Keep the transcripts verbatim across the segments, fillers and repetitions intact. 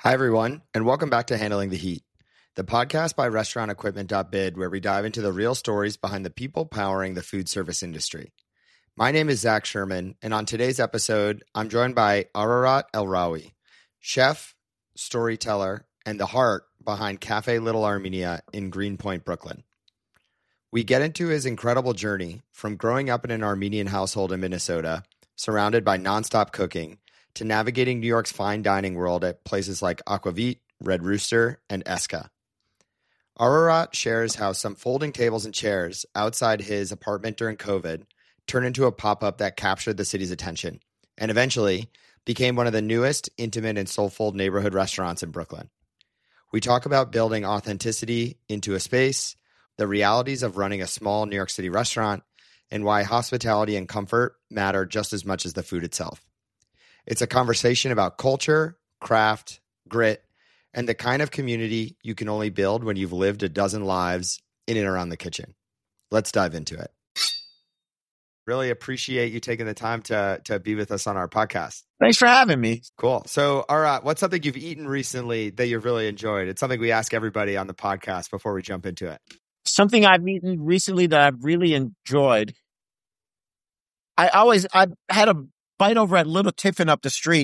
Hi, everyone, and welcome back to Handling the Heat, the podcast by restaurant equipment dot bid, where we dive into the real stories behind the people powering the food service industry. My name is Zach Sherman, and on today's episode, I'm joined by Ararat Elraoui, chef, storyteller, and the heart behind Cafe Little Armenia in Greenpoint, Brooklyn. We get into his incredible journey from growing up in an Armenian household in Minnesota, surrounded by nonstop cooking, to navigating New York's fine dining world at places like Aquavit, Red Rooster, and Eska. Ararat shares how some folding tables and chairs outside his apartment during COVID turned into a pop-up that captured the city's attention and eventually became one of the newest, intimate, and soulful neighborhood restaurants in Brooklyn. We talk about building authenticity into a space, the realities of running a small New York City restaurant, and why hospitality and comfort matter just as much as the food itself. It's a conversation about culture, craft, grit, and the kind of community you can only build when you've lived a dozen lives in and around the kitchen. Let's dive into it. Really appreciate you taking the time to, to be with us on our podcast. Thanks for having me. Cool. So, all right, what's something you've eaten recently that you've really enjoyed? It's something we ask everybody on the podcast before we jump into it. Something I've eaten recently that I've really enjoyed. I always, I had a bite over at Little Tiffin up the street.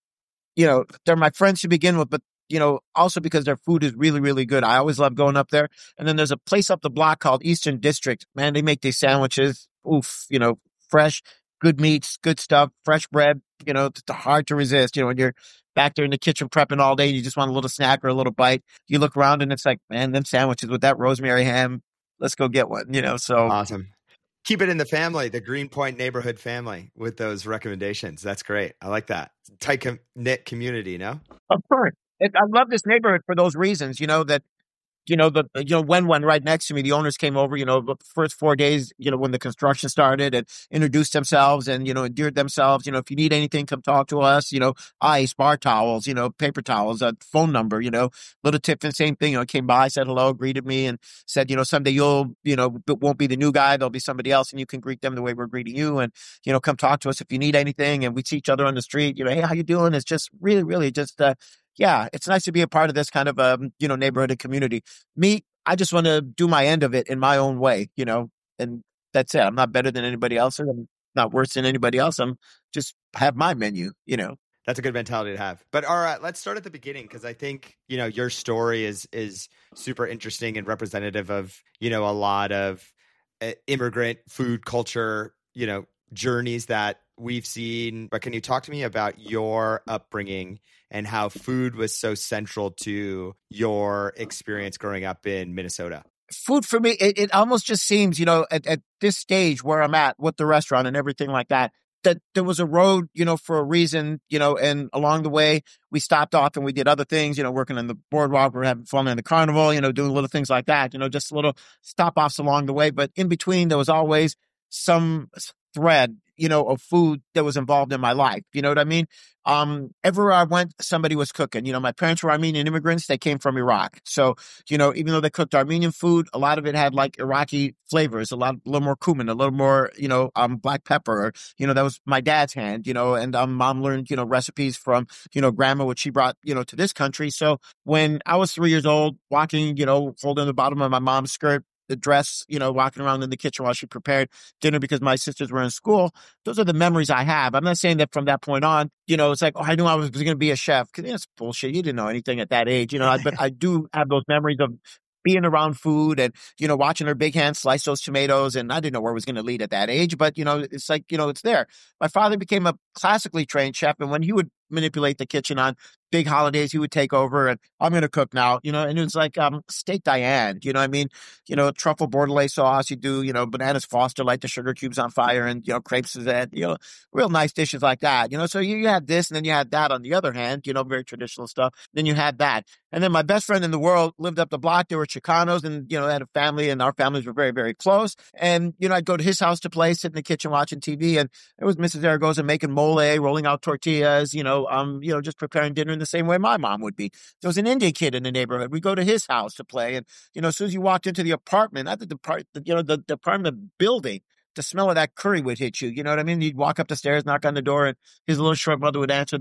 You know, they're my friends to begin with, but, you know, also because their food is really, really good. I always love going up there. And then there's a place up the block called Eastern District. Man, they make these sandwiches. Oof, you know, fresh, good meats, good stuff, fresh bread. You know, it's hard to resist. You know, when you're back there in the kitchen prepping all day, you just want a little snack or a little bite. You look around and it's like, man, them sandwiches with that rosemary ham, let's go get one, you know, so. Awesome. Keep it in the family, the Greenpoint neighborhood family with those recommendations. That's great. I like that. Tight com- knit community, you know? Of course. It, I love this neighborhood for those reasons, you know, that, you know, the, you know, when one right next to me, the owners came over, you know, the first four days, you know, when the construction started and introduced themselves and, you know, endeared themselves, you know, if you need anything, come talk to us, you know, ice, bar towels, you know, paper towels, a phone number, you know, Little Tiffin, same thing, you know, came by, said hello, greeted me and said, you know, someday you'll, you know, won't be the new guy. There'll be somebody else and you can greet them the way we're greeting you. And, you know, come talk to us if you need anything. And we see each other on the street, you know, hey, how you doing? It's just really, really just, uh, yeah, it's nice to be a part of this kind of, um, you know, neighborhood and community. Me, I just want to do my end of it in my own way, you know, and that's it. I'm not better than anybody else. I'm not worse than anybody else. I'm just have my menu, you know. That's a good mentality to have. But all right, let's start at the beginning because I think, you know, your story is is super interesting and representative of, you know, a lot of uh, immigrant food culture, you know, journeys that we've seen. But can you talk to me about your upbringing and how food was so central to your experience growing up in Minnesota? Food for me, it, it almost just seems, you know, at, at this stage where I'm at with the restaurant and everything like that, that there was a road, you know, for a reason, you know, and along the way we stopped off and we did other things, you know, working on the boardwalk, we're having fun in the carnival, you know, doing little things like that, you know, just little stop offs along the way. But in between, there was always some thread, you know, of food that was involved in my life. You know what I mean? Um, everywhere I went, somebody was cooking. You know, my parents were Armenian immigrants. They came from Iraq. So, you know, even though they cooked Armenian food, a lot of it had like Iraqi flavors, a lot, a little more cumin, a little more, you know, um, black pepper. Or, you know, that was my dad's hand, you know, and um, mom learned, you know, recipes from, you know, grandma, which she brought, you know, to this country. So when I was three years old, walking, you know, holding the bottom of my mom's skirt, the dress, you know, walking around in the kitchen while she prepared dinner because my sisters were in school. Those are the memories I have. I'm not saying that from that point on, you know, it's like, oh, I knew I was going to be a chef. Because that's bullshit. You didn't know anything at that age, you know, but I do have those memories of being around food and, you know, watching her big hand slice those tomatoes. And I didn't know where it was going to lead at that age, but, you know, it's like, you know, it's there. My father became a classically trained chef. And when he would manipulate the kitchen on big holidays, he would take over and I'm going to cook now, you know, and it was like, um, steak Diane, you know what I mean? You know, truffle bordelaise sauce, you do, you know, bananas Foster, light the sugar cubes on fire and, you know, crepes Suzette, you know, real nice dishes like that, you know, so you, you had this and then you had that on the other hand, you know, very traditional stuff. Then you had that. And then my best friend in the world lived up the block. They were Chicanos and, you know, had a family and our families were very, very close. And, you know, I'd go to his house to play, sit in the kitchen watching T V. And it was Missus Zaragoza making mole, rolling out tortillas, you know, um, you know, just preparing dinner in the same way my mom would be. There was an Indian kid in the neighborhood. We go to his house to play. And, you know, as soon as you walked into the apartment, not the depart, you know, the, the apartment building, the smell of that curry would hit you. You know what I mean? You'd walk up the stairs, knock on the door, and his little short brother would answer the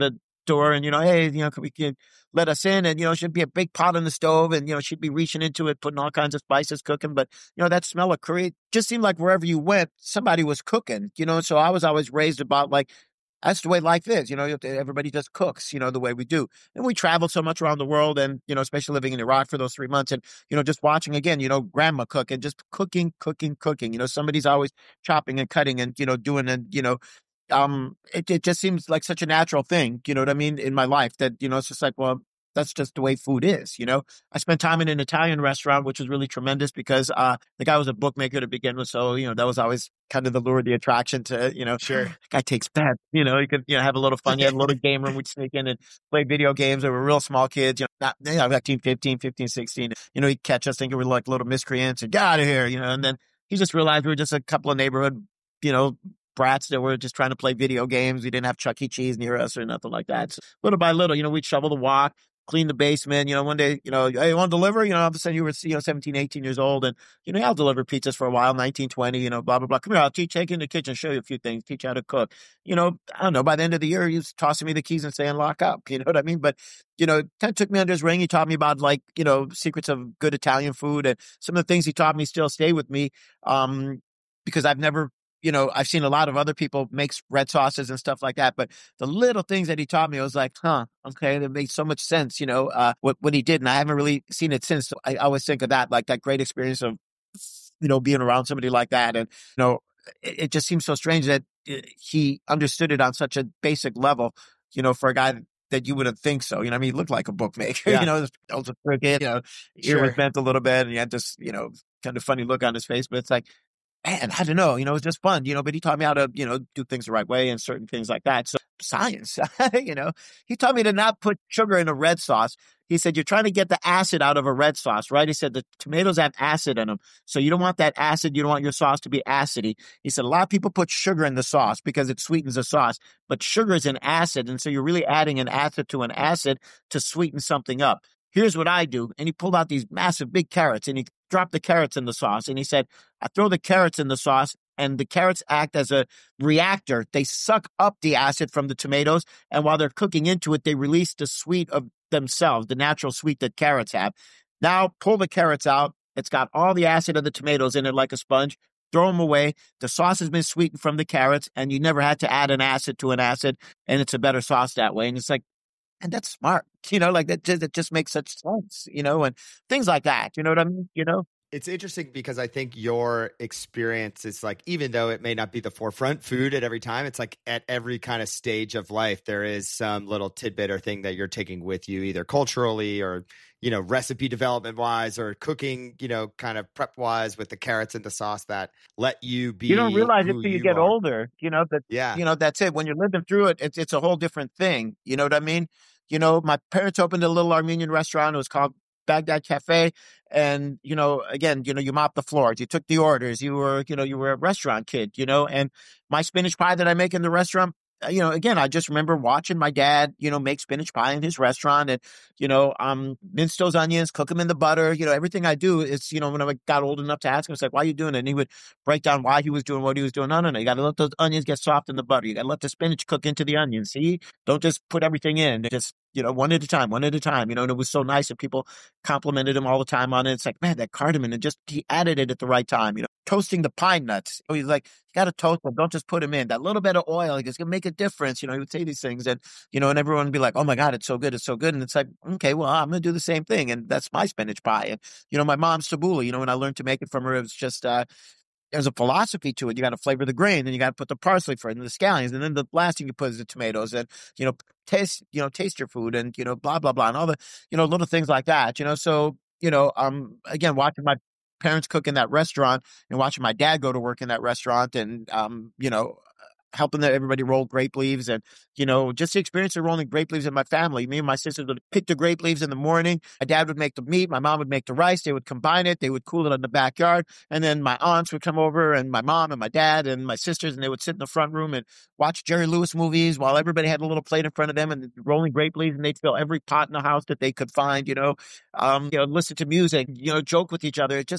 door and, you know, hey, you know, could we can let us in? And, you know, should be a big pot on the stove and, you know, she'd be reaching into it, putting all kinds of spices, cooking. But, you know, that smell of curry just seemed like wherever you went, somebody was cooking, you know. So I was always raised about like, that's the way life is, you know, everybody just cooks, you know, the way we do. And we traveled so much around the world and, you know, especially living in Iraq for those three months and, you know, just watching again, you know, grandma cook and just cooking, cooking, cooking, you know, somebody's always chopping and cutting and, you know, doing and, you know, um, it, it just seems like such a natural thing, you know what I mean, in my life that, you know, it's just like, well, that's just the way food is, you know. I spent time in an Italian restaurant, which was really tremendous because uh, the guy was a bookmaker to begin with. So, you know, that was always kind of the lure, the attraction to, you know, Sure. the guy takes bets, you know, you could, you know, have a little fun. You had a little game room. We'd sneak in and play video games. They were real small kids, you know, not, you know, like fifteen, fifteen, sixteen. You know, he'd catch us thinking we were like little miscreants and get out of here, you know, and then he just realized we were just a couple of neighborhood, you know, brats that were just trying to play video games. We didn't have Chuck E. Cheese near us or nothing like that. So little by little, you know, we'd shovel the walk, clean the basement. You know, one day, you know, hey, you want to deliver? You know, all of a sudden you were, you know, seventeen, eighteen years old. And, you know, I'll deliver pizzas for a while, nineteen, twenty, you know, blah, blah, blah. Come here, I'll teach, take you in the kitchen, show you a few things, teach you how to cook. You know, I don't know, by the end of the year, he was tossing me the keys and saying, lock up. You know what I mean? But, you know, kind of took me under his wing. He taught me about like, you know, secrets of good Italian food. And some of the things he taught me still stay with me. Um, because I've never, you know, I've seen a lot of other people make red sauces and stuff like that, but the little things that he taught me, I was like, huh, okay, that makes so much sense, you know, uh, what, what he did. And I haven't really seen it since. So I always think of that, like that great experience of, you know, being around somebody like that. And, you know, it, it just seems so strange that he understood it on such a basic level, you know, for a guy that you wouldn't think so. You know, I mean, he looked like a bookmaker, yeah. You know, I was a cricket, you know, ear sure. was bent a little bit and he had this, you know, kind of funny look on his face, but it's like, man, I don't know, you know, it was just fun, you know, but he taught me how to, you know, do things the right way and certain things like that. So science, you know, he taught me to not put sugar in a red sauce. He said, you're trying to get the acid out of a red sauce, right? He said, the tomatoes have acid in them. So you don't want that acid. You don't want your sauce to be acidy. He said, a lot of people put sugar in the sauce because it sweetens the sauce, but sugar is an acid. And so you're really adding an acid to an acid to sweeten something up. Here's what I do. And he pulled out these massive big carrots and he dropped the carrots in the sauce. And he said, I throw the carrots in the sauce and the carrots act as a reactor. They suck up the acid from the tomatoes. And while they're cooking into it, they release the sweet of themselves, the natural sweet that carrots have. Now pull the carrots out. It's got all the acid of the tomatoes in it like a sponge. Throw them away. The sauce has been sweetened from the carrots and you never had to add an acid to an acid. And it's a better sauce that way. And it's like, and that's smart, you know, like that just, that just makes such sense, you know, and things like that, you know what I mean? You know, it's interesting because I think your experience is like, even though it may not be the forefront food at every time, it's like at every kind of stage of life, there is some little tidbit or thing that you're taking with you, either culturally or, you know, recipe development wise or cooking, you know, kind of prep wise with the carrots and the sauce that let you be. You don't realize it till you, you get are. older, you know, that, yeah. you know, that's it. When you're living through it, it's, it's a whole different thing. You know what I mean? You know, my parents opened a little Armenian restaurant. It was called Baghdad Cafe. And, you know, again, you know, you mopped the floors, you took the orders, you were, you know, you were a restaurant kid, you know, and my spinach pie that I make in the restaurant, you know, again, I just remember watching my dad, you know, make spinach pie in his restaurant and, you know, um, mince those onions, cook them in the butter. You know, everything I do is, you know, when I got old enough to ask him, it's like, why are you doing it? And he would break down why he was doing what he was doing. No, no, no. You got to let those onions get soft in the butter. You got to let the spinach cook into the onions. See, don't just put everything in. Just, you know, one at a time, one at a time, you know, and it was so nice and people complimented him all the time on it. It's like, man, that cardamom, and just, he added it at the right time, you know, toasting the pine nuts. He's like, you got to toast them. Don't just put them in. That little bit of oil, it's going to make a difference. You know, he would say these things and, you know, and everyone would be like, oh my God, it's so good. It's so good. And it's like, okay, well, I'm going to do the same thing. And that's my spinach pie. And, you know, my mom's tabbouleh, you know, when I learned to make it from her, it was just, uh, there's a philosophy to it. You got to flavor the grain, then you got to put the parsley for it and the scallions. And then the last thing you put is the tomatoes and, you know, taste, you know, taste your food and, you know, blah, blah, blah. And all the, you know, little things like that, you know? So, you know, um, again, watching my parents cook in that restaurant and watching my dad go to work in that restaurant and, um, you know, helping everybody roll grape leaves and, you know, just the experience of rolling grape leaves in my family. Me and my sisters would pick the grape leaves in the morning. My dad would make the meat. My mom would make the rice. They would combine it. They would cool it in the backyard. And then my aunts would come over and my mom and my dad and my sisters, and they would sit in the front room and watch Jerry Lewis movies while everybody had a little plate in front of them and rolling grape leaves, and they'd fill every pot in the house that they could find, you know, um, you know, listen to music, you know, joke with each other. It just,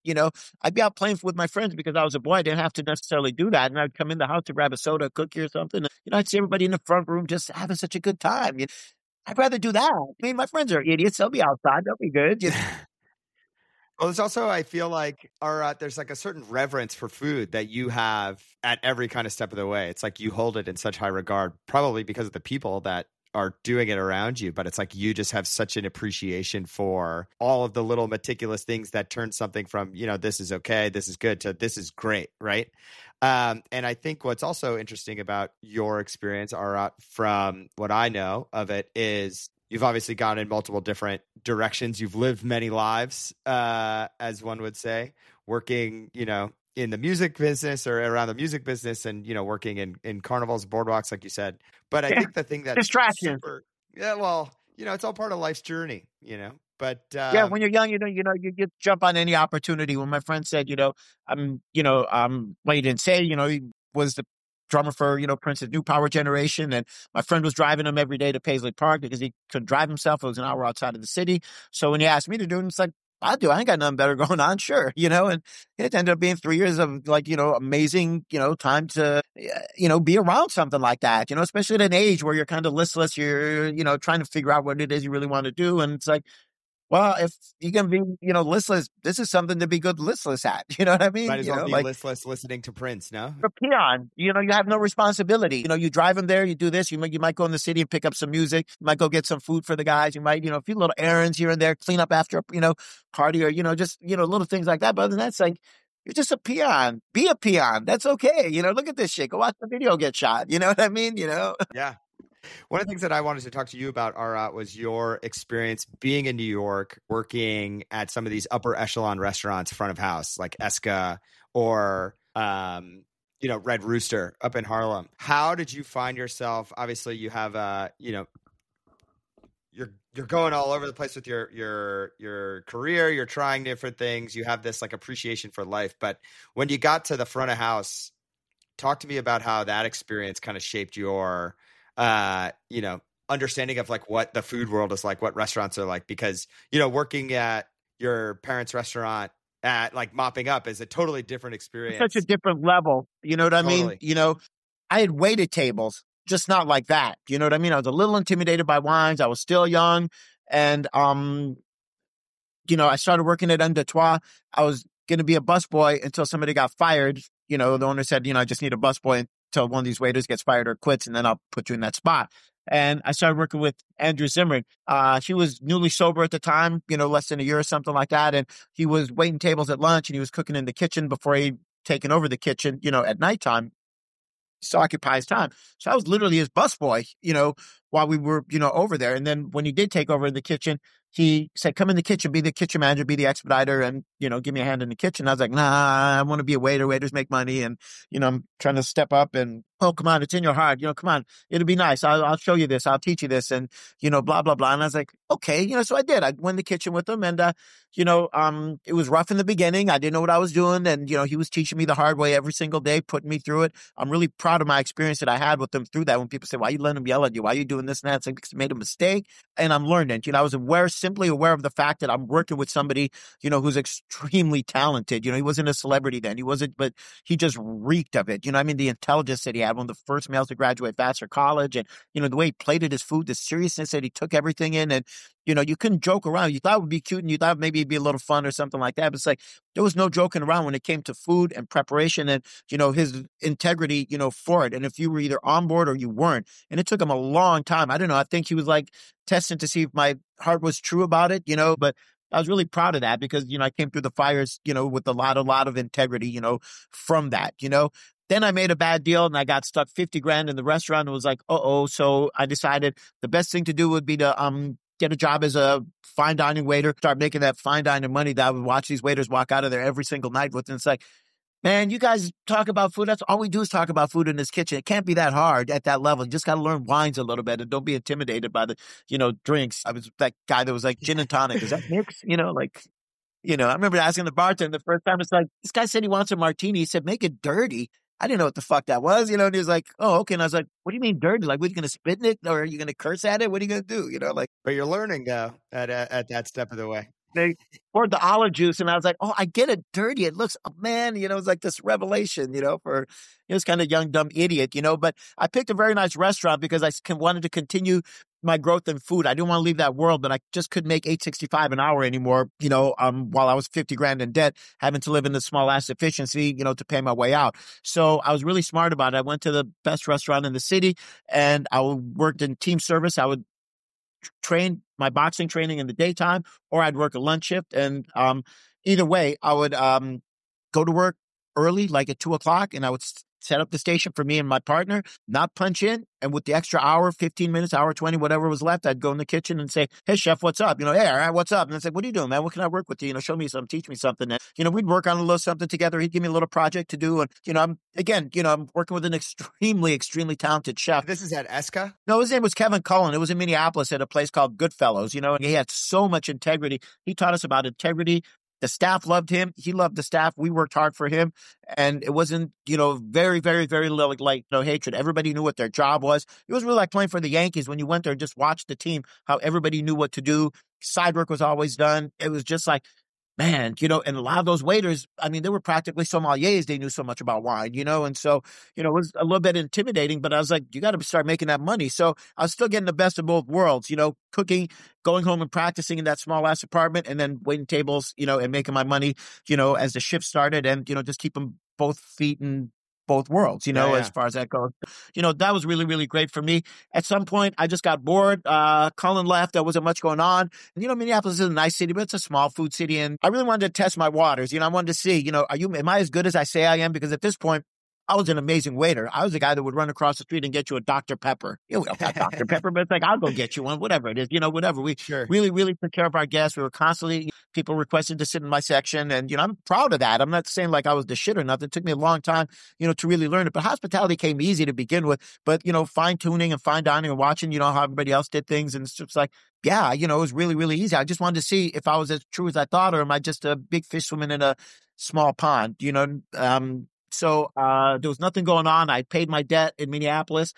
You know, I'd be out playing with my friends because I was a boy. I didn't have to necessarily do that. And I'd come in the house to grab a soda, a cookie or something. You know, I'd see everybody in the front room just having such a good time. You know, I'd rather do that. I mean, my friends are idiots. They'll be outside. They'll be good. You know? Well, there's also, I feel like, or uh, there's like a certain reverence for food that you have at every kind of step of the way. It's like you hold it in such high regard, probably because of the people that are doing it around you. But it's like you just have such an appreciation for all of the little meticulous things that turn something from, you know, this is okay, this is good, to this is great, right? Um, and I think what's also interesting about your experience, Arat, from what I know of it, is you've obviously gone in multiple different directions. You've lived many lives, uh, as one would say, working, you know, in the music business or around the music business and, you know, working in, in carnivals, boardwalks, like you said. But I Yeah. think the thing that's Distractions. super, yeah, well, you know, it's all part of life's journey, you know, but, um, yeah, when you're young, you know, you know, you get jump on any opportunity. When my friend said, you know, I'm, you know, um, well, he didn't say, you know, he was the drummer for, you know, Prince's New Power Generation. And my friend was driving him every day to Paisley Park because he couldn't drive himself. It was an hour outside of the city. So when he asked me to do it, it's like, I'll do. I ain't got nothing better going on. Sure. You know, and it ended up being three years of like, you know, amazing, you know, time to, you know, be around something like that, you know, especially at an age where you're kind of listless. You're, you know, trying to figure out what it is you really want to do. And it's like, well, if you can be, you know, listless, this is something to be good listless at. You know what I mean? might as You well know, be like listless listening to Prince, no? a peon, you know, you have no responsibility. You know, you drive them there, you do this, you might, you might go in the city and pick up some music. You might go get some food for the guys. You might, you know, a few little errands here and there, clean up after, a, you know, party or, you know, just, you know, little things like that. But other than that, it's like, you're just a peon. Be a peon. That's okay. You know, look at this shit. Go watch the video get shot. You know what I mean? You know? Yeah. One of the things that I wanted to talk to you about, Arat, was your experience being in New York, working at some of these upper echelon restaurants, front of house, like Eska or, um, you know, Red Rooster up in Harlem. How did you find yourself? Obviously, you have, uh, you know, you're you're going all over the place with your your your career. You're trying different things. You have this like appreciation for life. But when you got to the front of house, talk to me about how that experience kind of shaped your uh, you know, understanding of like what the food world is like, what restaurants are like, because, you know, working at your parents' restaurant at like mopping up is a totally different experience. Such a different level. You know what I Totally. mean? You know, I had waited tables, just not like that. You know what I mean? I was a little intimidated by wines. I was still young. And, um, you know, I started working at Un Deux Trois. I was going to be a busboy until somebody got fired. You know, the owner said, you know, I just need a busboy until one of these waiters gets fired or quits, and then I'll put you in that spot. And I started working with Andrew Zimmern. Uh, he was newly sober at the time, you know, less than a year or something like that. And he was waiting tables at lunch and he was cooking in the kitchen before he'd taken over the kitchen, you know, at nighttime. To occupy his time. So I was literally his busboy, you know, while we were, you know, over there. And then when he did take over in the kitchen, he said, come in the kitchen, be the kitchen manager, be the expediter, and, you know, give me a hand in the kitchen. I was like, nah, I want to be a waiter. Waiters make money. And, you know, I'm trying to step up and, oh, come on, it's in your heart. You know, come on, it'll be nice. I'll, I'll show you this. I'll teach you this. And, you know, blah, blah, blah. And I was like, okay, you know, so I did. I went in the kitchen with him and, uh, you know, um, it was rough in the beginning. I didn't know what I was doing. And, you know, he was teaching me the hard way every single day, putting me through it. I'm really proud of my experience that I had with him through that. When people say, why are you letting him yell at you? Why are you doing this and that? It's like, because I made a mistake and I'm learning. You know, I was aware, simply aware of the fact that I'm working with somebody, you know, who's extremely talented. You know, he wasn't a celebrity then. He wasn't, but he just reeked of it. You know, I mean, the intelligence that he had, one of the first males to graduate Vassar College, and, you know, the way he plated his food, the seriousness that he took everything in. And, you know, you couldn't joke around. You thought it would be cute and you thought maybe it'd be a little fun or something like that. But it's like, there was no joking around when it came to food and preparation and, you know, his integrity, you know, for it. And if you were either on board or you weren't, and it took him a long time. I don't know. I think he was like testing to see if my heart was true about it, you know, but I was really proud of that because, you know, I came through the fires, you know, with a lot, a lot of integrity, you know, from that, you know. Then I made a bad deal and I got stuck fifty grand in the restaurant and was like, uh-oh. So I decided the best thing to do would be to, um, get a job as a fine dining waiter, start making that fine dining money that I would watch these waiters walk out of there every single night with. And it's like, man, you guys talk about food. That's all we do is talk about food in this kitchen. It can't be that hard at that level. You just got to learn wines a little bit and don't be intimidated by the, you know, drinks. I was that guy that was like gin and tonic. Is that mix? You know, like, you know, I remember asking the bartender the first time, it's like, this guy said he wants a martini. He said, make it dirty. I didn't know what the fuck that was, you know, and he was like, oh, okay. And I was like, what do you mean dirty? Like, what are you going to spit in it or are you going to curse at it? What are you going to do? You know, like. But you're learning though at, at, at that step of the way. they poured the olive juice, and I was like, oh, I get it dirty. It looks, oh, man, you know, it's like this revelation, you know, for you know, this kind of young, dumb idiot, you know. But I picked a very nice restaurant because I wanted to continue my growth in food. I didn't want to leave that world, but I just couldn't make eight sixty-five an hour anymore, you know, um, while I was fifty grand in debt, having to live in the small ass efficiency, you know, to pay my way out. So I was really smart about it. I went to the best restaurant in the city, and I worked in team service. I would train my boxing training in the daytime, or I'd work a lunch shift. And um, either way, I would um, go to work early, like at two o'clock, and I would set up the station for me and my partner, not punch in. And with the extra hour, fifteen minutes, hour twenty, whatever was left, I'd go in the kitchen and say, hey, chef, what's up? You know, hey, all right, what's up? And I'd say, what are you doing, man? What can I work with you? You know, show me something, teach me something. And, you know, we'd work on a little something together. He'd give me a little project to do. And, you know, I'm, again, you know, I'm working with an extremely, extremely talented chef. This is at Esca? No, his name was Kevin Cullen. It was in Minneapolis at a place called Goodfellows, you know, and he had so much integrity. He taught us about integrity. The staff loved him. He loved the staff. We worked hard for him. And it wasn't, you know, very, very, very little, like, no hatred. Everybody knew what their job was. It was really like playing for the Yankees when you went there and just watched the team, how everybody knew what to do. Side work was always done. It was just like, man, you know, and a lot of those waiters, I mean, they were practically sommeliers. They knew so much about wine, you know, and so, you know, it was a little bit intimidating, but I was like, you got to start making that money. So I was still getting the best of both worlds, you know, cooking, going home and practicing in that small ass apartment, and then waiting tables, you know, and making my money, you know, as the shift started, and, you know, just keeping both feet in both worlds, you know, yeah, yeah. as far as that goes. You know, that was really, really great for me. At some point, I just got bored. Uh, Cullen left. There wasn't much going on. And, you know, Minneapolis is a nice city, but it's a small food city. And I really wanted to test my waters. You know, I wanted to see, you know, are you, am I as good as I say I am? Because at this point, I was an amazing waiter. I was the guy that would run across the street and get you a Doctor Pepper. You know, we don't got Doctor Pepper, but it's like, I'll go get you one, whatever it is, you know, whatever. We sure. really, really took care of our guests. We were constantly, people requested to sit in my section. And, you know, I'm proud of that. I'm not saying like I was the shit or nothing. It took me a long time, you know, to really learn it. But hospitality came easy to begin with. But, you know, fine tuning and fine dining and watching, you know, how everybody else did things. And it's just like, yeah, you know, it was really, really easy. I just wanted to see if I was as true as I thought, or am I just a big fish swimming in a small pond, you know? Um, So uh, there was nothing going on. I paid my debt in Minneapolis.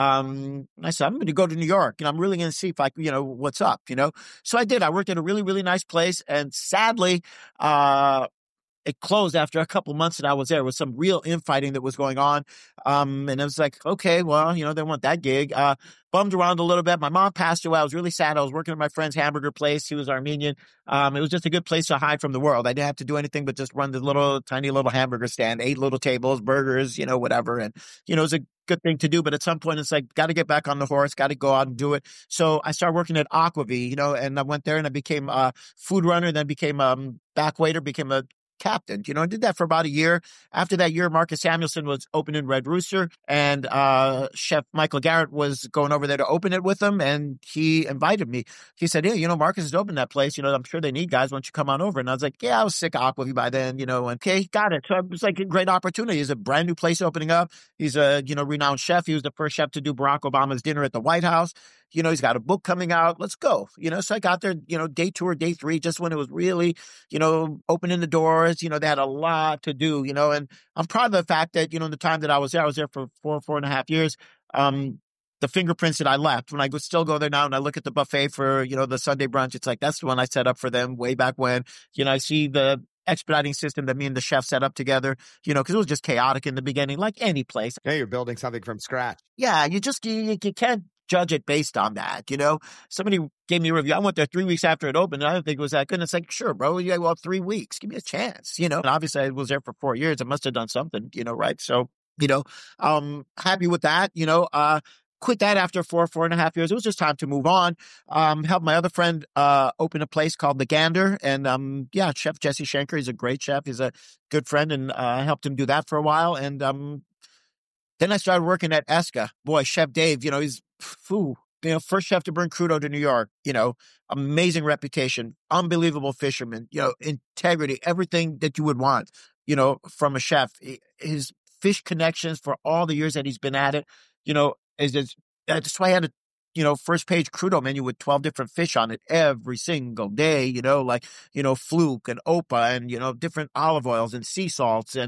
Um, I said, I'm going to go to New York, and I'm really going to see if I, you know, what's up, you know. So I did. I worked at a really, really nice place, and sadly, uh, it closed after a couple months that I was there. There was some real infighting that was going on. Um, and it was like, okay, well, you know, they want that gig. Uh, bummed around a little bit. My mom passed away. I was really sad. I was working at my friend's hamburger place. He was Armenian. Um, it was just a good place to hide from the world. I didn't have to do anything but just run the little, tiny little hamburger stand, eight little tables, burgers, you know, whatever. And, you know, it was a good thing to do. But at some point, it's like, got to get back on the horse, got to go out and do it. So I started working at Aquavie, you know, and I went there and I became a food runner, then became a um, back waiter, became a captain, you know, I did that for about a year. After that year, Marcus Samuelson was opening Red Rooster, and uh, Chef Michael Garrett was going over there to open it with him, and he invited me. He said, hey, you know, Marcus has opened that place. You know, I'm sure they need guys. Why don't you come on over? And I was like, yeah, I was sick of Aquavie by then, you know, and okay, got it. So it was like a great opportunity. It's a brand new place opening up. He's a, you know, renowned chef. He was the first chef to do Barack Obama's dinner at the White House. You know, he's got a book coming out. Let's go. You know, so I got there, you know, day two or day three, just when it was really, you know, opening the doors. You know, they had a lot to do, you know, and I'm proud of the fact that, you know, in the time that I was there, I was there for four, four and a half years. Um, the fingerprints that I left, when I go, still go there now and I look at the buffet for, you know, the Sunday brunch, it's like, that's the one I set up for them way back when. You know, I see the expediting system that me and the chef set up together, you know, because it was just chaotic in the beginning, like any place. Yeah, you're building something from scratch. Yeah, you just, you, you can't judge it based on that, you know. Somebody gave me a review. I went there three weeks after it opened, and I didn't think it was that good. And it's like, sure, bro, you go up three weeks. Give me a chance, you know. And obviously, I was there for four years. I must have done something, you know, right? So, you know, um, happy with that, you know. Uh, quit that after four, four and a half years. It was just time to move on. Um, helped my other friend uh, open a place called The Gander. And um, yeah, Chef Jesse Schenker, he's a great chef. He's a good friend, and uh, I helped him do that for a while. And um, then I started working at Esca. Boy, Chef Dave, you know, he's, phew, you know, first chef to bring crudo to New York, you know, amazing reputation, unbelievable fisherman, you know, integrity, everything that you would want, you know, from a chef. His fish connections for all the years that he's been at it, you know, is just, that's why I had a, you know, first page crudo menu with twelve different fish on it every single day, you know, like, you know, fluke and opa and, you know, different olive oils and sea salts and,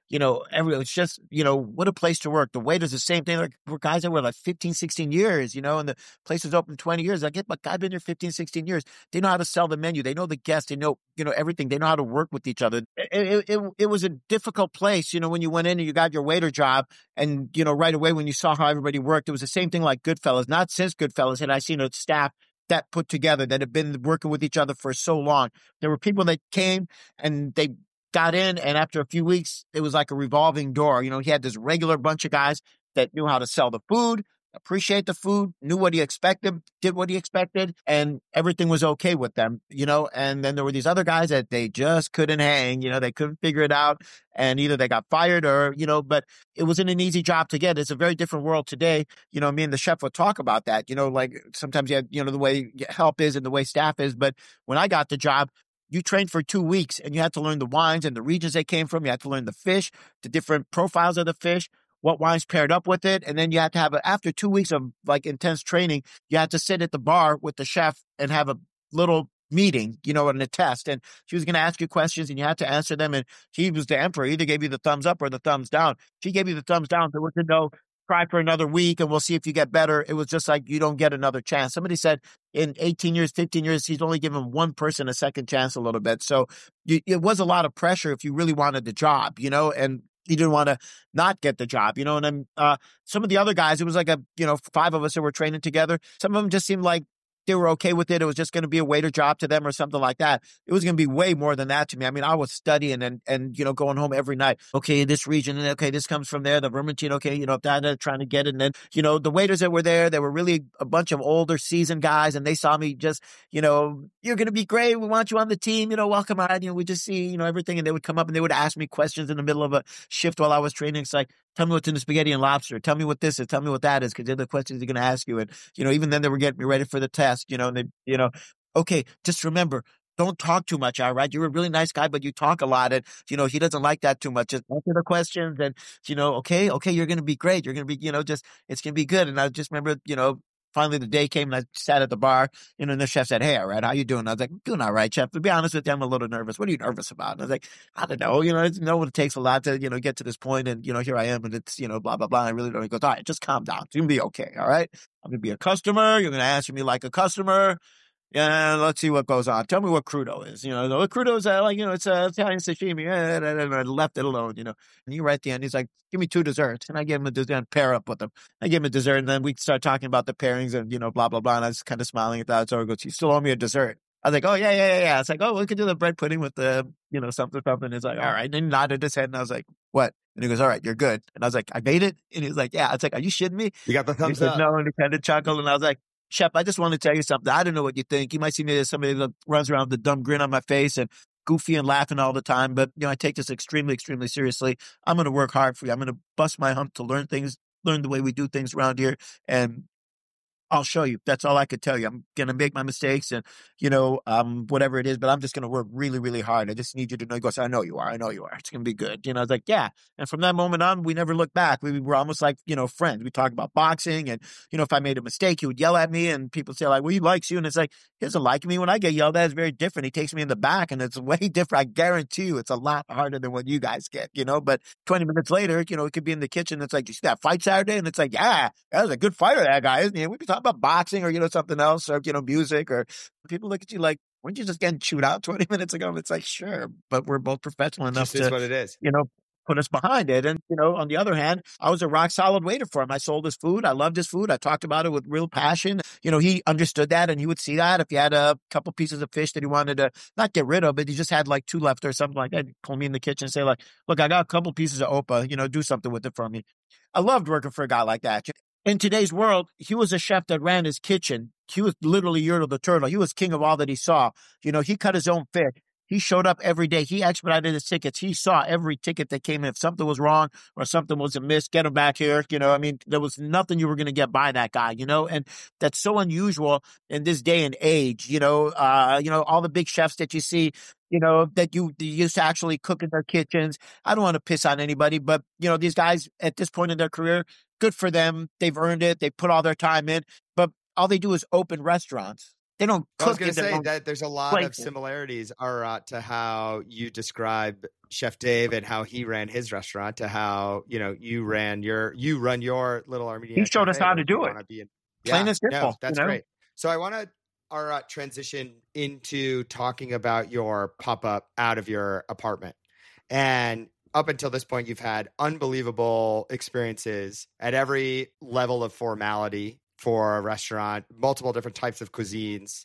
you know, every, it's just, you know, what a place to work. The waiter's the same thing. Like, we're guys that were like fifteen, sixteen years, you know, and the place was open twenty years. I get, but I've been there fifteen, sixteen years. They know how to sell the menu. They know the guests. They know, you know, everything. They know how to work with each other. It, it, it, it was a difficult place, you know, when you went in and you got your waiter job and, you know, right away when you saw how everybody worked, it was the same thing like Goodfellas. Not since Goodfellas had I seen a staff that put together, that have been working with each other for so long. There were people that came and they got in, and after a few weeks, it was like a revolving door. You know, he had this regular bunch of guys that knew how to sell the food, appreciate the food, knew what he expected, did what he expected, and everything was okay with them, you know. And then there were these other guys that they just couldn't hang, you know, they couldn't figure it out, and either they got fired or, you know, but it wasn't an easy job to get. It's a very different world today. You know, me and the chef would talk about that, you know, like sometimes you have, you know, the way help is and the way staff is. But when I got the job, you trained for two weeks and you had to learn the wines and the regions they came from. You had to learn the fish, the different profiles of the fish, what wines paired up with it. And then you had to have a, after two weeks of like intense training, you had to sit at the bar with the chef and have a little meeting, you know, and a test. And she was going to ask you questions and you had to answer them. And she was the emperor, either gave you the thumbs up or the thumbs down. She gave you the thumbs down. There was no try for another week and we'll see if you get better. It was just like, you don't get another chance. Somebody said in eighteen years, fifteen years, he's only given one person a second chance a little bit. So you, it was a lot of pressure if you really wanted the job, you know, and you didn't want to not get the job, you know. And then uh, some of the other guys, it was like a, you know, five of us that were training together. Some of them just seemed like they were okay with it. It was just going to be a waiter job to them or something like that. It was going to be way more than that to me. I mean, I was studying and, and, you know, going home every night. Okay, this region, and okay, this comes from there, the Vermentine, okay, you know, that, trying to get it. And then, you know, the waiters that were there, they were really a bunch of older seasoned guys, and they saw me just, you know, you're going to be great. We want you on the team, you know, welcome on. You know, we just see, you know, everything. And they would come up and they would ask me questions in the middle of a shift while I was training. It's like, tell me what's in the spaghetti and lobster. Tell me what this is. Tell me what that is, because they're the questions they're going to ask you. And, you know, even then they were getting me ready for the test, you know, and they, you know, okay, just remember, don't talk too much, all right? You're a really nice guy, but you talk a lot. And, you know, he doesn't like that too much. Just answer the questions and, you know, okay, okay, you're going to be great. You're going to be, you know, just, it's going to be good. And I just remember, you know, finally the day came and I sat at the bar, you know, and the chef said, hey, all right, how you doing? I was like, doing all right, chef. To be honest with you, I'm a little nervous. What are you nervous about? And I was like, I don't know. You know, it's, you know, it takes a lot to, you know, get to this point and, you know, here I am and it's, you know, blah, blah, blah. And I really don't. He goes, all right, just calm down. It's going to be okay. All right. I'm going to be a customer. You're going to answer me like a customer. Yeah, let's see what goes on. Tell me what crudo is. You know, the crudo is uh, like, you know, it's uh, Italian sashimi. And I left it alone, you know. And you right at the end, he's like, give me two desserts. And I gave him a dessert and pair up with them. I gave him a dessert and then we start talking about the pairings and, you know, blah, blah, blah. And I was kind of smiling at that. So he goes, you still owe me a dessert. I was like, oh, yeah, yeah, yeah, yeah. It's like, oh, we could do the bread pudding with the, you know, something, something. It's like, all right. And then he nodded his head and I was like, what? And he goes, all right, you're good. And I was like, I made it? And he was like, yeah. I was like, are you shitting me? You got the thumbs he said, up. no, and he kind of chuckled. And I was like, chef, I just want to tell you something. I don't know what you think. You might see me as somebody that runs around with a dumb grin on my face and goofy and laughing all the time. But, you know, I take this extremely, extremely seriously. I'm going to work hard for you. I'm going to bust my hump to learn things, learn the way we do things around here. And I'll show you. That's all I could tell you. I'm going to make my mistakes and, you know, um, whatever it is, but I'm just going to work really, really hard. I just need you to know. He goes, I know you are. I know you are. It's going to be good. You know, I was like, yeah. And from that moment on, we never looked back. We were almost like, you know, friends. We talked about boxing and, you know, if I made a mistake, he would yell at me and people say like, well, he likes you. And it's like, he doesn't like me. When I get yelled at, it's very different. He takes me in the back and it's way different. I guarantee you it's a lot harder than what you guys get, you know, but twenty minutes later, you know, it could be in the kitchen. It's like, you see that fight Saturday? And it's like, yeah, that was a good fighter, that guy, isn't he? We could talk about boxing or, you know, something else or, you know, music or people look at you like, weren't you just getting chewed out twenty minutes ago? And it's like, sure, but we're both professional enough Just to, what it is. you know, put us behind it. And, you know, on the other hand, I was a rock solid waiter for him. I sold his food. I loved his food. I talked about it with real passion. You know, he understood that and he would see that. If you had a couple pieces of fish that he wanted to not get rid of, but he just had like two left or something like that, he'd call me in the kitchen and say like, look, I got a couple pieces of Opa, you know, do something with it for me. I loved working for a guy like that. In today's world, he was a chef that ran his kitchen. He was literally Yertle the Turtle. He was king of all that he saw. You know, he cut his own fish. He showed up every day. He expedited his tickets. He saw every ticket that came in. If something was wrong or something was amiss, get him back here. You know, I mean, there was nothing you were going to get by that guy, you know, and that's so unusual in this day and age. You know, uh, you know, all the big chefs that you see, you know, that you, you used to actually cook in their kitchens. I don't want to piss on anybody, but, you know, these guys at this point in their career, good for them. They've earned it. They put all their time in, but all they do is open restaurants. They don't I was cook going in to their say own that there's a lot of places. similarities, Arat, to how you describe Chef Dave and how he ran his restaurant to how, you know, you ran your, you run your little He Armenian showed us cafe how where to if you do it. want to be in. Plain Yeah, and no, simple, you that's know? great. So I want to, Arat, transition into talking about your pop-up out of your apartment. And up until this point, you've had unbelievable experiences at every level of formality for a restaurant, multiple different types of cuisines.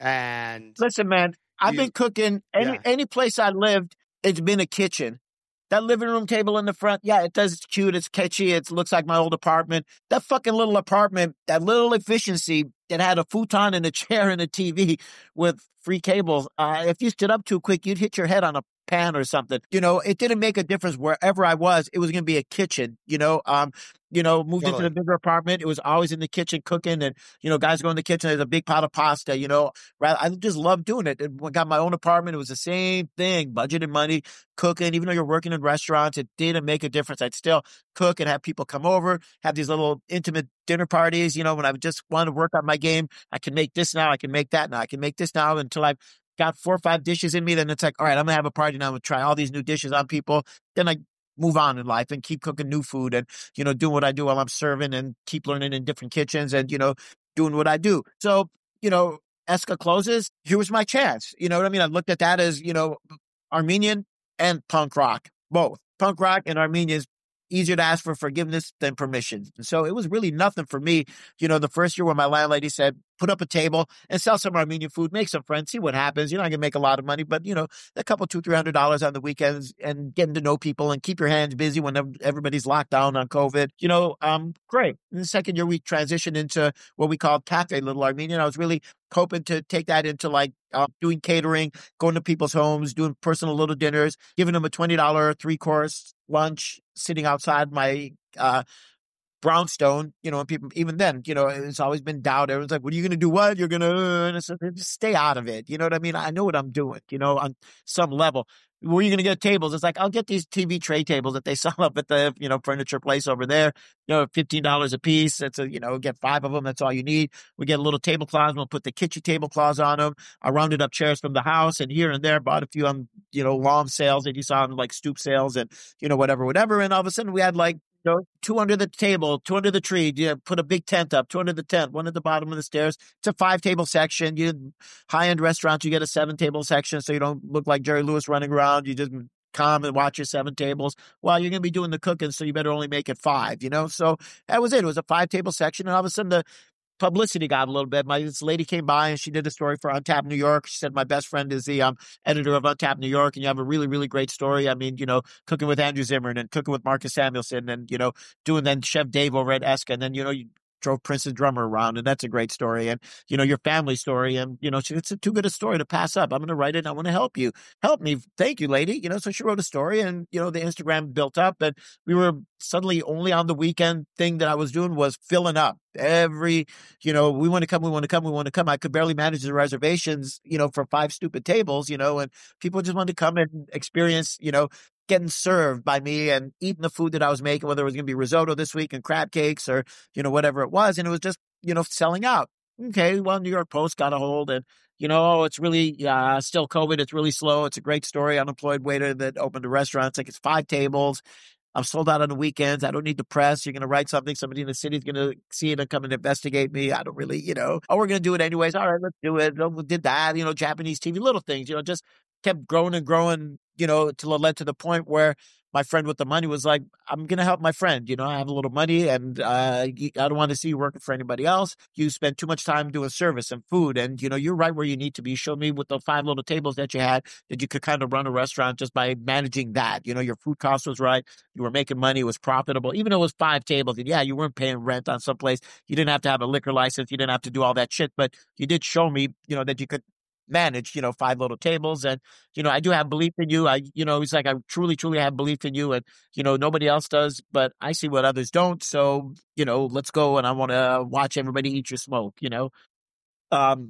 And Listen, man, I've been you, cooking any yeah, any place I lived, it's been a kitchen. That living room table in the front, yeah, it does. It's cute. It's catchy. It looks like my old apartment. That fucking little apartment, that little efficiency that had a futon and a chair and a T V with free cables. Uh, if you stood up too quick, you'd hit your head on a pan or something. You know, it didn't make a difference wherever I was. It was going to be a kitchen. You know, um, you know, moved into the totally. bigger apartment. It was always in the kitchen cooking, and you know, guys go in the kitchen. There's a big pot of pasta. You know, I just love doing it. And when I got my own apartment, it was the same thing. Budgeted money, cooking. Even though you're working in restaurants, it didn't make a difference. I'd still cook and have people come over, have these little intimate dinner parties. You know, when I just want to work on my game, I can make this now. I can make that now. I can make this now until I've got four or five dishes in me. Then it's like, all right, I'm gonna have a party now. I'm gonna try all these new dishes on people. Then I move on in life and keep cooking new food and, you know, doing what I do while I'm serving and keep learning in different kitchens and, you know, doing what I do. So, you know, Eska closes. Here was my chance. You know what I mean? I looked at that as, you know, Armenian and punk rock, both punk rock and Armenians. Easier to ask for forgiveness than permission. And so it was really nothing for me. You know, the first year when my landlady said, put up a table and sell some Armenian food, make some friends, see what happens. You're not going to make a lot of money, but you know, a couple, two, three hundred dollars on the weekends and getting to know people and keep your hands busy when everybody's locked down on COVID, you know, um, great. In the second year, we transitioned into what we called Cafe Little Armenian. I was really hoping to take that into like uh, doing catering, going to people's homes, doing personal little dinners, giving them a twenty dollars three course lunch, sitting outside my uh, brownstone, you know, and people, even then, you know, it's always been doubt. Everyone's like, what are you going to do? What you're going to, and it's like, just stay out of it. You know what I mean? I know what I'm doing, you know, on some level. Where are you going to get tables? It's like, I'll get these T V tray tables that they sell up at the, you know, furniture place over there, you know, fifteen dollars a piece. That's a, you know, get five of them. That's all you need. We get a little tablecloths. We'll put the kitchen tablecloths on them. I rounded up chairs from the house and here and there, bought a few on, you know, lawn sales that you saw on like stoop sales and, you know, whatever, whatever. And all of a sudden we had like, you know, two under the table, two under the tree. You know, put a big tent up, two under the tent, one at the bottom of the stairs. It's a five table section. You high end restaurants, you get a seven table section, so you don't look like Jerry Lewis running around. You just come and watch your seven tables. Well, you're going to be doing the cooking, so you better only make it five. You know, so that was it. It was a five table section, and all of a sudden the publicity got a little bit. My this lady came by and she did a story for Untapped New York. She said, my best friend is the um, editor of Untapped New York, and you have a really, really great story. I mean, you know, cooking with Andrew Zimmern and cooking with Marcus Samuelson and, you know, doing then Chef Dave over at Eska. And then, you know, you drove Prince's drummer around, and that's a great story. And, you know, your family story. And, you know, she, it's a too good a story to pass up. I'm going to write it. And I want to help you. Help me. Thank you, lady. You know, so she wrote a story and, you know, the Instagram built up and we were suddenly only on the weekend thing that I was doing was filling up every, you know, we want to come, we want to come, we want to come. I could barely manage the reservations, you know, for five stupid tables, you know, and people just wanted to come and experience, you know, getting served by me and eating the food that I was making, whether it was going to be risotto this week and crab cakes or, you know, whatever it was. And it was just, you know, selling out. Okay. Well, New York Post got a hold and, you know, oh, it's really uh, still COVID. It's really slow. It's a great story. Unemployed waiter that opened a restaurant. It's like it's five tables. I'm sold out on the weekends. I don't need the press. You're going to write something. Somebody in the city is going to see it and come and investigate me. I don't really, you know, oh, we're going to do it anyways. All right, let's do it. Oh, we did that, you know, Japanese T V, little things, you know, just kept growing and growing, you know, till it led to the point where my friend with the money was like, I'm going to help my friend. You know, I have a little money and uh, I don't want to see you working for anybody else. You spend too much time doing service and food. And, you know, you're right where you need to be. You showed me with the five little tables that you had that you could kind of run a restaurant just by managing that. You know, your food cost was right. You were making money. It was profitable. Even though it was five tables. And yeah, you weren't paying rent on some place. You didn't have to have a liquor license. You didn't have to do all that shit. But you did show me, you know, that you could manage, you know, five little tables. And, you know, I do have belief in you. I, you know, it's like I truly, truly have belief in you and, you know, nobody else does, but I see what others don't. So, you know, let's go. And I want to watch everybody eat your smoke, you know? Um,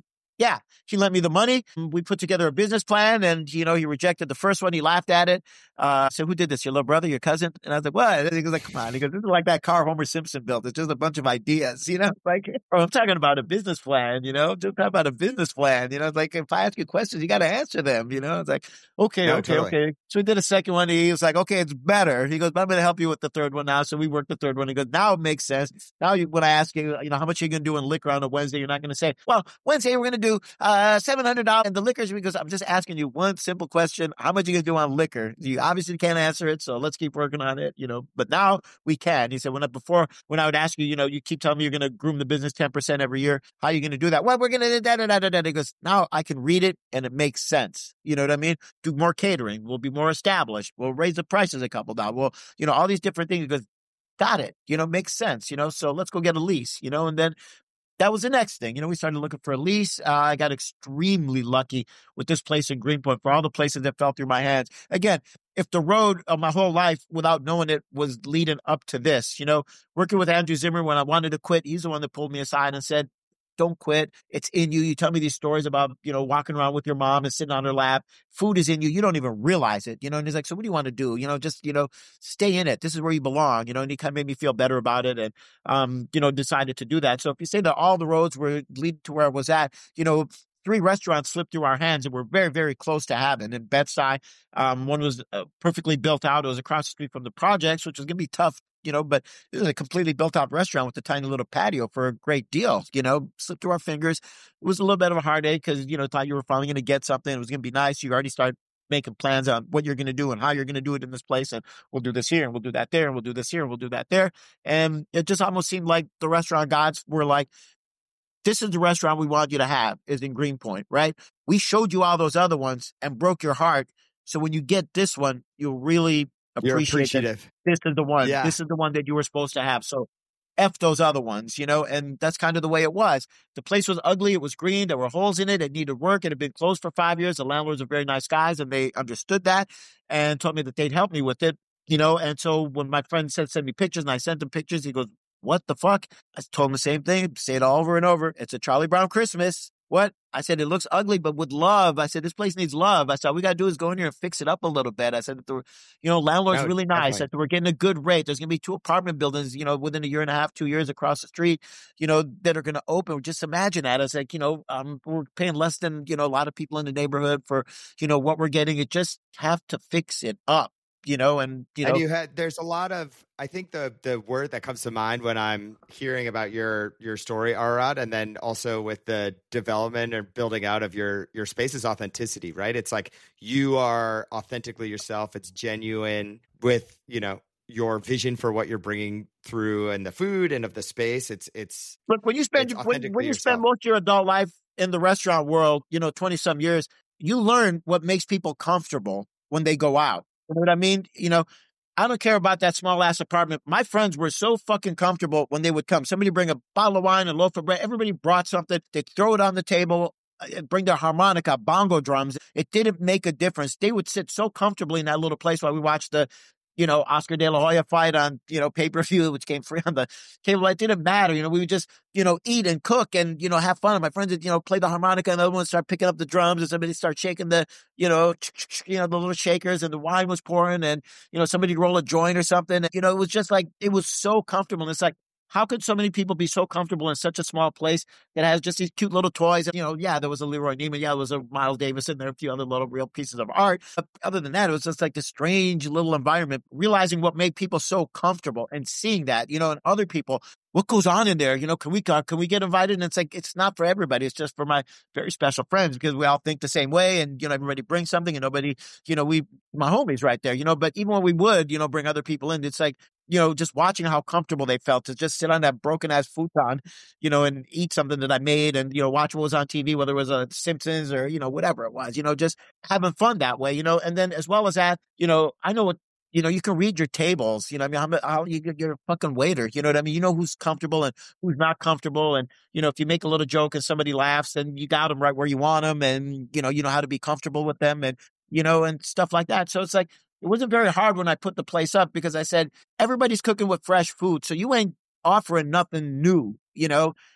Yeah, she lent me the money. We put together a business plan, and you know, he rejected the first one. He laughed at it. Uh, so who did this? Your little brother, your cousin? And I was like, what? And he was like, come on. He goes, this is like that car Homer Simpson built. It's just a bunch of ideas, you know. Like, oh, I'm talking about a business plan, you know. Just talk about a business plan, you know. It's like if I ask you questions, you got to answer them, you know. It's like, okay, No, okay, totally. okay. So we did a second one. He was like, okay, it's better. He goes, but I'm going to help you with the third one now. So we worked the third one. He goes, now it makes sense. Now you, when I ask you, you know, how much are you going to do in liquor on a Wednesday? You're not going to say, well, Wednesday we're going to do uh seven hundred dollars in the liquors, because I'm just asking you one simple question. How much are you going to do on liquor? You obviously can't answer it, so let's keep working on it, you know. But now we can. He said, when I, before, when I would ask you, you know, you keep telling me you're going to groom the business ten percent every year. How are you going to do that? Well, we're going to do da da da da da. He goes, now I can read it and it makes sense. You know what I mean? Do more catering. We'll be more established. We'll raise the prices a couple dollars. Well, you know, all these different things. He goes, got it. You know, makes sense. You know, so let's go get a lease, you know, and then that was the next thing. You know, we started looking for a lease. Uh, I got extremely lucky with this place in Greenpoint for all the places that fell through my hands. Again, if the road of my whole life without knowing it was leading up to this, you know, working with Andrew Zimmer when I wanted to quit, he's the one that pulled me aside and said, don't quit. It's in you. You tell me these stories about, you know, walking around with your mom and sitting on her lap. Food is in you. You don't even realize it, you know, and he's like, so what do you want to do? You know, just, you know, stay in it. This is where you belong, you know, and he kind of made me feel better about it and, um, you know, decided to do that. So if you say that all the roads were lead to where I was at, you know, three restaurants slipped through our hands and we're very, very close to having. In Bed-Stuy, um, one was uh, perfectly built out. It was across the street from the projects, which was going to be tough, you know, but this is a completely built out restaurant with a tiny little patio for a great deal, you know, slipped through our fingers. It was a little bit of a heartache because, you know, thought you were finally going to get something. It was going to be nice. You already started making plans on what you're going to do and how you're going to do it in this place. And we'll do this here and we'll do that there and we'll do this here and we'll do that there. And it just almost seemed like the restaurant gods were like, this is the restaurant we want you to have, is in Greenpoint, right? We showed you all those other ones and broke your heart. So when you get this one, you'll really You're appreciate that appreciative. this is the one. Yeah. This is the one that you were supposed to have. So F those other ones, you know, and that's kind of the way it was. The place was ugly. It was green. There were holes in it. It needed work. It had been closed for five years. The landlords are very nice guys and they understood that and told me that they'd help me with it, you know. And so when my friend said, send me pictures and I sent him pictures, he goes, what the fuck? I told him the same thing, say it all over and over. It's a Charlie Brown Christmas. What? I said, it looks ugly, but with love. I said, this place needs love. I said, all we got to do is go in here and fix it up a little bit. I said, that the, you know, landlord's No, really nice. definitely. I said, we're getting a good rate. There's going to be two apartment buildings, you know, within a year and a half, two years across the street, you know, that are going to open. Just imagine that. I was like, you know, um, we're paying less than, you know, a lot of people in the neighborhood for, you know, what we're getting. It just have to fix it up. You know, and, you know, And you had, there's a lot of, I think the, the word that comes to mind when I'm hearing about your, your story, Arad, and then also with the development or building out of your, your space is authenticity, right? It's like you are authentically yourself. It's genuine with, you know, your vision for what you're bringing through and the food and of the space. It's, it's, look, when you spend, it's when, authentically when you yourself. spend most of your adult life in the restaurant world, you know, twenty some years, you learn what makes people comfortable when they go out. You know what I mean? You know, I don't care about that small ass apartment. My friends were so fucking comfortable when they would come. Somebody bring a bottle of wine, a loaf of bread. Everybody brought something. They'd throw it on the table, uh, bring their harmonica, bongo drums. It didn't make a difference. They would sit so comfortably in that little place while we watched the, you know, Oscar De La Hoya fight on, you know, pay-per-view, which came free on the cable. It didn't matter. You know, we would just, you know, eat and cook and, you know, have fun. And my friends would, you know, play the harmonica and the other ones start picking up the drums and somebody start shaking the, you know, you know, the little shakers and the wine was pouring and, you know, somebody roll a joint or something. You know, it was just like, it was so comfortable. And it's like, how could so many people be so comfortable in such a small place that has just these cute little toys? You know, yeah, there was a Leroy Neiman. Yeah, there was a Miles Davis and there are a few other little real pieces of art. But other than that, it was just like this strange little environment, realizing what made people so comfortable and seeing that, you know, and other people, what goes on in there? You know, can we, can we get invited? And it's like, it's not for everybody. It's just for my very special friends because we all think the same way. And, you know, everybody brings something and nobody, you know, we, my homies right there, you know, but even when we would, you know, bring other people in, it's like, you know, just watching how comfortable they felt to just sit on that broken ass futon, you know, and eat something that I made and, you know, watch what was on T V, whether it was a Simpsons or, you know, whatever it was, you know, just having fun that way, you know, and then as well as that, you know, I know what, you know, you can read your tables, you know, I mean, how, how you, you're a fucking waiter, you know what I mean? You know who's comfortable and who's not comfortable. And, you know, if you make a little joke and somebody laughs, then you got them right where you want them. And, you know, you know how to be comfortable with them and, you know, and stuff like that. So it's like, it wasn't very hard when I put the place up because I said, everybody's cooking with fresh food. So you ain't offering nothing new, you know?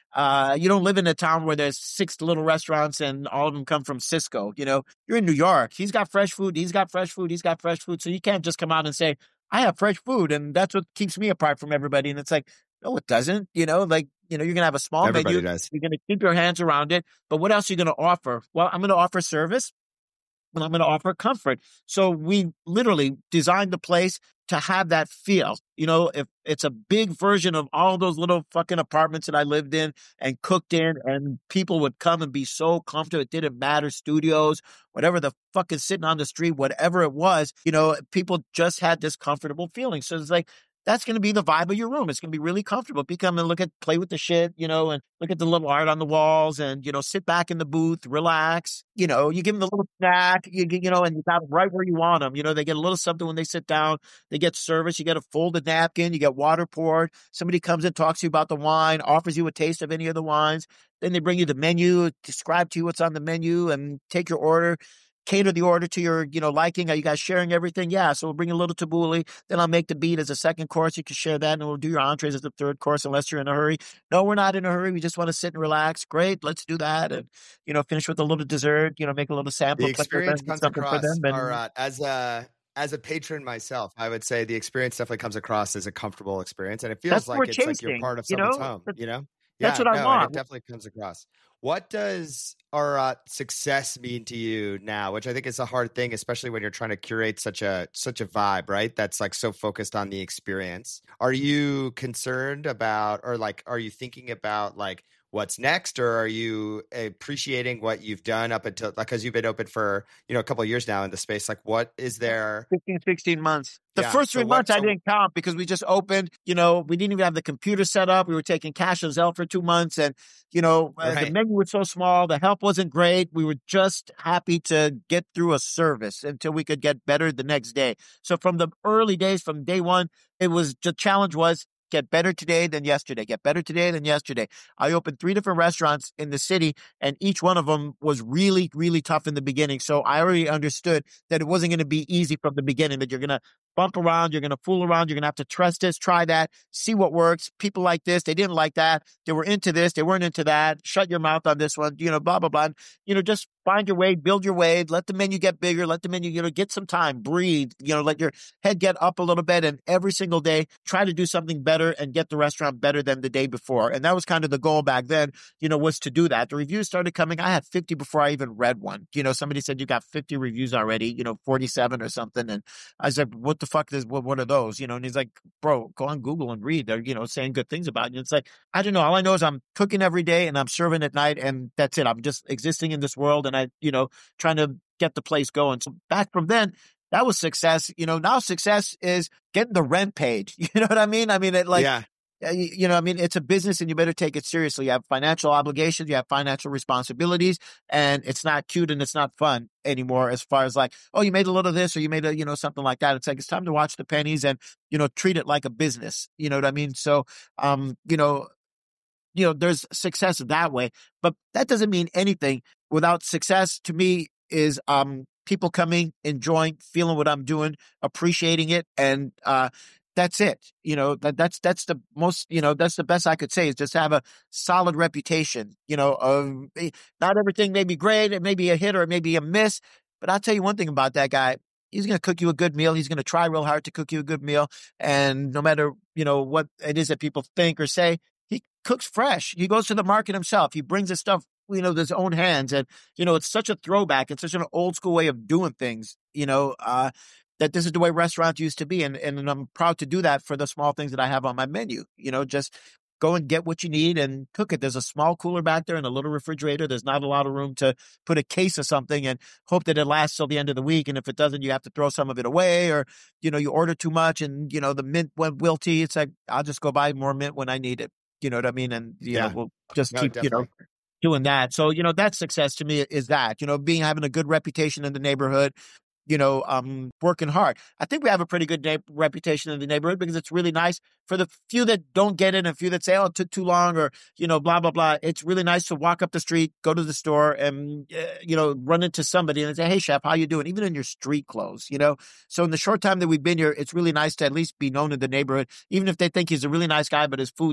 Uh, you don't live in a town where there's six little restaurants and all of them come from Cisco. You know, you're in New York. He's got fresh food. He's got fresh food. He's got fresh food. So you can't just come out and say, I have fresh food. And that's what keeps me apart from everybody. And it's like, no, it doesn't. You know, like, you know, you're going to have a small Everybody menu. does. You're going to keep your hands around it. But what else are you going to offer? Well, I'm going to offer service and I'm going to offer comfort. So we literally designed the place to have that feel. You know, if it's a big version of all those little fucking apartments that I lived in and cooked in, and people would come and be so comfortable. It didn't matter, studios, whatever the fuck is sitting on the street, whatever it was, you know, people just had this comfortable feeling. So it's like, that's going to be the vibe of your room. It's going to be really comfortable. If you come and look at, play with the shit, you know, and look at the little art on the walls and, you know, sit back in the booth, relax, you know, you give them the little snack, you, you know, and you got them right where you want them. You know, they get a little something when they sit down, they get service, you get a folded napkin, you get water poured. Somebody comes and talks to you about the wine, offers you a taste of any of the wines. Then they bring you the menu, describe to you what's on the menu and take your order. Cater the order to your, you know, liking. Are you guys sharing everything? Yeah. So we'll bring a little tabbouleh. Then I'll make the beet as a second course. You can share that, and we'll do your entrees as the third course unless you're in a hurry. No, we're not in a hurry. We just want to sit and relax. Great. Let's do that. And, you know, finish with a little dessert, you know, make a little sample. The experience them, comes something across, for them. And, all right, as a, as a patron myself, I would say the experience definitely comes across as a comfortable experience. And it feels like it's chasing, like you're part of someone's you know? home, you know? That's yeah, what I no, want. And it definitely comes across. What does Ararat success mean to you now? Which I think is a hard thing, especially when you're trying to curate such a such a vibe, right? That's like so focused on the experience. Are you concerned about, or like, are you thinking about like what's next, or are you appreciating what you've done up until, like, because you've been open for, you know, a couple of years now in the space? Like, what is there? fifteen, sixteen months. The yeah, first three so months what, I so, didn't count because we just opened, you know, we didn't even have the computer set up. We were taking cash and Zelle for two months and, you know, right. uh, the menu was so small. The help wasn't great. We were just happy to get through a service until we could get better the next day. So from the early days, from day one, it was, the challenge was, get better today than yesterday. Get better today than yesterday. I opened three different restaurants in the city, and each one of them was really, really tough in the beginning. So I already understood that it wasn't going to be easy from the beginning, that you're going to bump around, you're going to fool around, you're going to have to trust this, try that, see what works. People like this, they didn't like that. They were into this, they weren't into that. Shut your mouth on this one, you know, blah, blah, blah. You know, just find your way, build your way, let the menu get bigger, let the menu, you know, get some time, breathe, you know, let your head get up a little bit, and every single day try to do something better and get the restaurant better than the day before. And that was kind of the goal back then, you know, was to do that. The reviews started coming. I had fifty before I even read one. You know, somebody said, you got fifty reviews already, you know, forty-seven or something. And I was like, what the fuck is, what, what are those? You know, and he's like, bro, go on Google and read. They're, you know, saying good things about you. It's like, I don't know. All I know is I'm cooking every day and I'm serving at night, and that's it. I'm just existing in this world, and I, you know, trying to get the place going. So back from then, that was success. You know, now success is getting the rent paid. You know what I mean? I mean, it like, yeah. you, you know, I mean, it's a business and you better take it seriously. You have financial obligations, you have financial responsibilities, and it's not cute and it's not fun anymore as far as like, oh, you made a little of this or you made a, you know, something like that. It's like, it's time to watch the pennies and, you know, treat it like a business. You know what I mean? So, um, you know, you know, there's success that way, but that doesn't mean anything. Without success, to me, is um people coming, enjoying, feeling what I'm doing, appreciating it, and uh that's it. You know, that that's that's the most, you know, that's the best I could say, is just have a solid reputation. You know, of not everything may be great, it may be a hit or it may be a miss, but I'll tell you one thing about that guy. He's going to cook you a good meal. He's going to try real hard to cook you a good meal, and no matter, you know, what it is that people think or say, he cooks fresh. He goes to the market himself. He brings his stuff, you know, with his own hands. And, you know, it's such a throwback. It's such an old school way of doing things, you know, uh, that this is the way restaurants used to be. And, and I'm proud to do that for the small things that I have on my menu. You know, just go and get what you need and cook it. There's a small cooler back there and a little refrigerator. There's not a lot of room to put a case of something and hope that it lasts till the end of the week. And if it doesn't, you have to throw some of it away, or, you know, you order too much and, you know, the mint went wilty. It's like, I'll just go buy more mint when I need it. You know what I mean? And, you yeah. know, we'll just no, keep, definitely. you know, doing that. So, you know, that's success to me, is that, you know, being, having a good reputation in the neighborhood, you know, um, working hard. I think we have a pretty good na- reputation in the neighborhood because it's really nice for the few that don't get it and few that say, oh, it took too long, or, you know, blah, blah, blah. It's really nice to walk up the street, go to the store and, uh, you know, run into somebody and say, hey, chef, how you doing? Even in your street clothes, you know? So in the short time that we've been here, it's really nice to at least be known in the neighborhood, even if they think he's a really nice guy, but his food's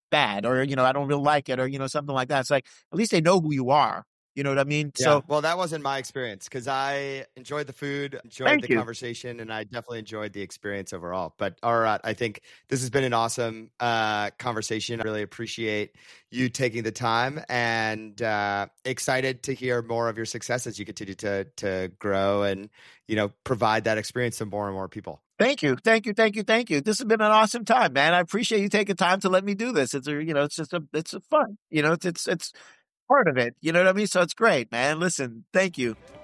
bad, or, you know, I don't really like it, or, you know, something like that. It's like, at least they know who you are. You know what I mean? Yeah. So, well, that wasn't my experience because I enjoyed the food, enjoyed thank the you. conversation, and I definitely enjoyed the experience overall. But all right, I think this has been an awesome uh, conversation. I really appreciate you taking the time, and uh, excited to hear more of your success as you continue to to grow and, you know, provide that experience to more and more people. Thank you. Thank you. Thank you. Thank you. This has been an awesome time, man. I appreciate you taking time to let me do this. It's a, you know, it's just a, it's a fun, you know, it's, it's, it's part of it. You know what I mean? So it's great, man. Listen, thank you.